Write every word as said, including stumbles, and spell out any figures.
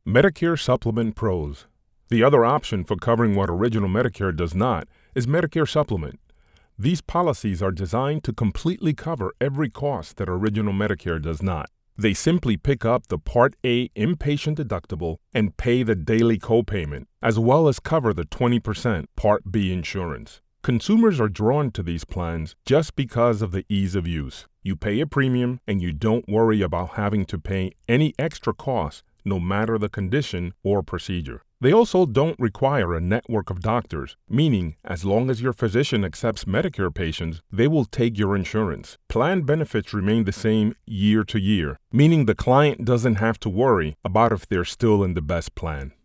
Medicare Supplement Pros. The other option for covering what Original Medicare does not is Medicare Supplement. These policies are designed to completely cover every cost that Original Medicare does not. They simply pick up the Part A inpatient deductible and pay the daily copayment, as well as cover the twenty percent Part B insurance. Consumers are drawn to these plans just because of the ease of use. You pay a premium and you don't worry about having to pay any extra costs, no matter the condition or procedure. They also don't require a network of doctors, meaning as long as your physician accepts Medicare patients, they will take your insurance. Plan benefits remain the same year to year, meaning the client doesn't have to worry about if they're still in the best plan.